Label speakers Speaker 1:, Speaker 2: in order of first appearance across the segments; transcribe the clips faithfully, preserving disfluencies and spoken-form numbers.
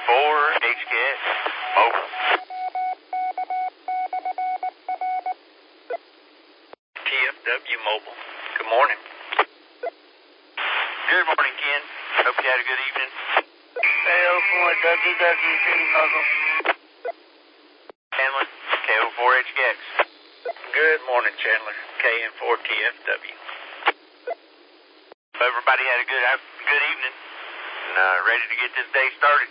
Speaker 1: four H K X Mobile.
Speaker 2: T F W Mobile. Good morning.
Speaker 1: Good morning, Ken. Hope you had a good evening.
Speaker 3: K O four W W C Mobile.
Speaker 1: Chandler, K O four H K X.
Speaker 2: Good morning, Chandler. K N four T F W.
Speaker 1: Everybody had a good good evening and uh, ready to get this day started.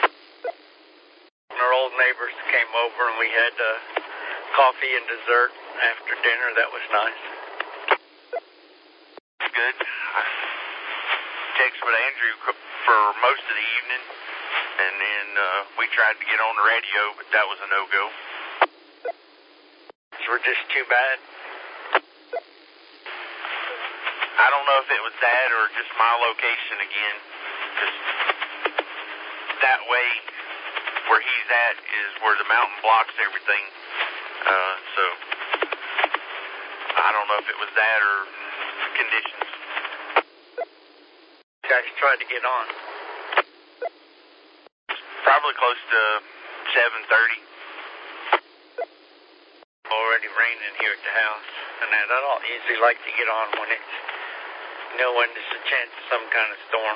Speaker 2: Our old neighbors came over and we had uh, coffee and dessert after dinner. That was nice.
Speaker 1: Good. I texted with Andrew for most of the evening, and then uh, we tried to get on the radio, but that was a no-go.
Speaker 2: So we're just too bad.
Speaker 1: I don't know if it was that or just my location again, because that way where he's at is where the mountain blocks everything. Uh, so I don't know if it was that or conditions.
Speaker 2: You guys tried to get on.
Speaker 1: Probably close to seven thirty.
Speaker 2: Already raining here at the house, and I don't usually like to get on when it's, you know, when there's a chance of some kind of storm.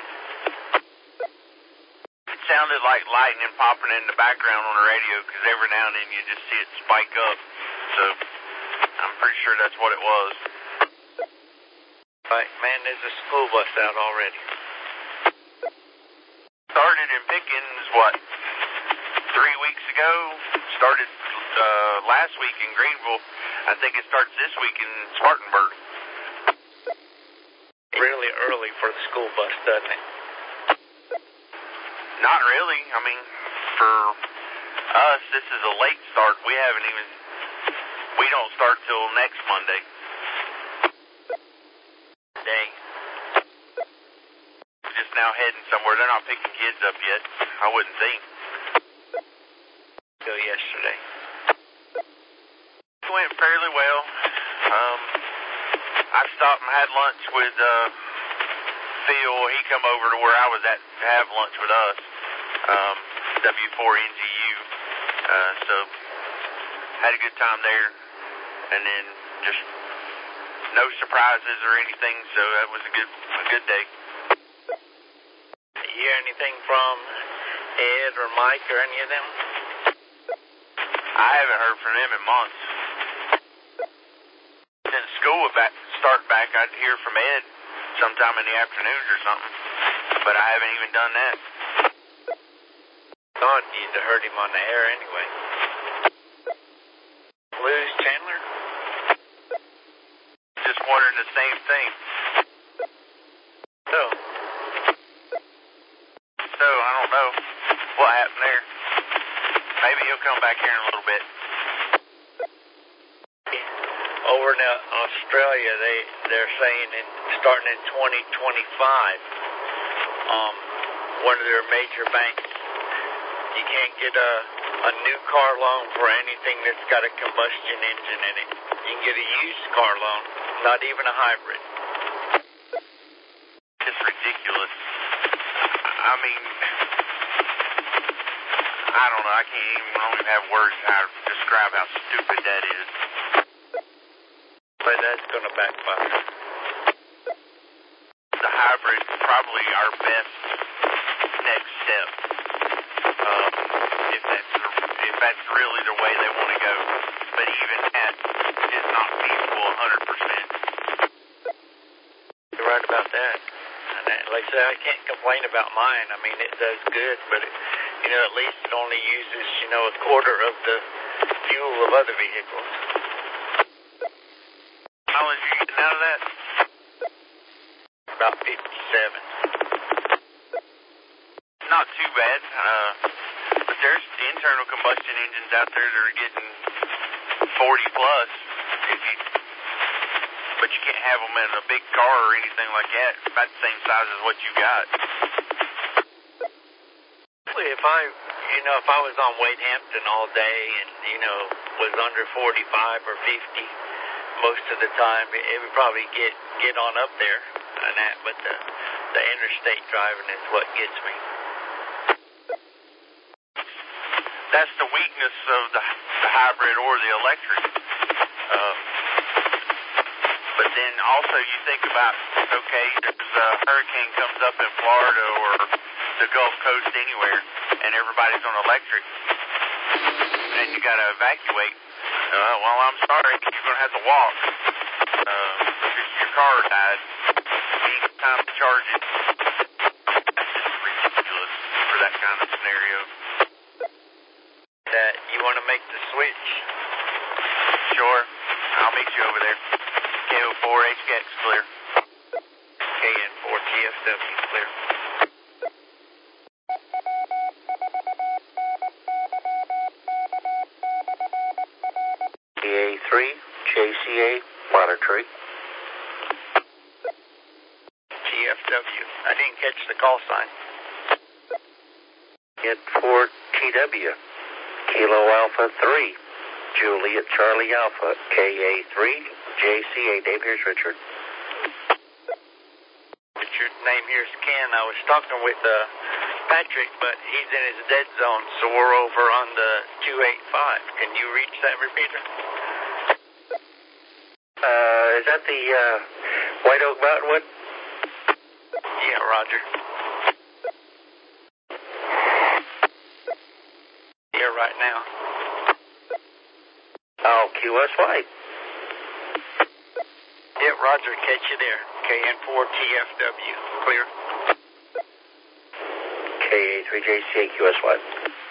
Speaker 1: It sounded like lightning popping in the background on the radio, because every now and then you just see it spike up. So I'm pretty sure that's what it was.
Speaker 2: Right, man, there's a school bus out already.
Speaker 1: Started in Pickens, what, three weeks ago? Started uh, last week in Greenville. I think it starts this week in Spartanburg.
Speaker 2: Really early for the school bus, doesn't it?
Speaker 1: Not really. I mean, for us, this is a late start. We haven't even, we don't start till next Monday.
Speaker 2: Dang.
Speaker 1: We're just now heading somewhere. They're not picking kids up yet, I wouldn't think.
Speaker 2: Till yesterday.
Speaker 1: It went fairly well. Um, I stopped and had lunch with uh, Phil. He come over to where I was at to have lunch with us, um, W four N G U. Uh, so had a good time there, and then just no surprises or anything. So that was a good a good day.
Speaker 2: You hear anything from Ed or Mike or any of them?
Speaker 1: I haven't heard from them in months. Since school would back, start back, I'd hear from Ed sometime in the afternoons or something. But I haven't even done that.
Speaker 2: Thought you'd have heard him on the air anyway. Lose Chandler?
Speaker 1: Just wondering the same thing.
Speaker 2: So?
Speaker 1: So, I don't know what happened there. Maybe he'll come back here in a little bit.
Speaker 2: Over in Australia, they, they're saying in, starting in twenty twenty-five, um, one of their major banks, you can't get a, a new car loan for anything that's got a combustion engine in it. You can get a used car loan, not even a hybrid.
Speaker 1: It's ridiculous. I mean, I don't know. I can't even, I don't even have words how to describe how stupid that is.
Speaker 2: But that's going to backfire.
Speaker 1: The hybrid is probably our best next step. Um, if that's if that's really the way they want to go. But even that is not feasible one hundred percent.
Speaker 2: You're right about that. And that, like I said, I can't complain about mine. I mean, it does good, but it, you know, at least it only uses, you know, a quarter of the fuel of other vehicles.
Speaker 1: How much are you getting out of that?
Speaker 2: About fifty-seven.
Speaker 1: Not too bad. Uh, but there's internal combustion engines out there that are getting forty plus. If you, but you can't have them in a big car or anything like that. It's about the same size as what you got.
Speaker 2: If I, you know, if I was on Wade Hampton all day and, you know, was under forty-five or fifty most of the time, it would probably get get on up there and that. But the the interstate driving is what gets me.
Speaker 1: that's the weakness of the, the hybrid or the electric. Um, but then also you think about, okay, there's a hurricane comes up in Florida or the Gulf Coast anywhere, and everybody's on electric, and you got to evacuate. Uh, well, I'm sorry, you're going to have to walk. Uh, because your car died. Means time to charge it. That's ridiculous for that kind of scenario.
Speaker 2: That you want to make the switch?
Speaker 1: Sure. I'll meet you over there. K O four H K X clear.
Speaker 2: K N four T F W clear.
Speaker 4: K A three J C A monitoring.
Speaker 2: T F W. I didn't catch the call sign.
Speaker 4: N four T W. Kilo Alpha three. Juliet Charlie Alpha. K A three J C A. Name here's Richard.
Speaker 2: Richard, name here's Ken. I was talking with uh, Patrick, but he's in his dead zone, so we're over on the two eighty-five. Can you reach that repeater?
Speaker 4: Uh, is that the uh, White Oak Mountain one?
Speaker 2: Yeah, Roger. Here right now.
Speaker 4: Oh, Q S White.
Speaker 2: Yeah, Roger, catch you there. K N four T F W, clear.
Speaker 4: K A three J C A Q S White.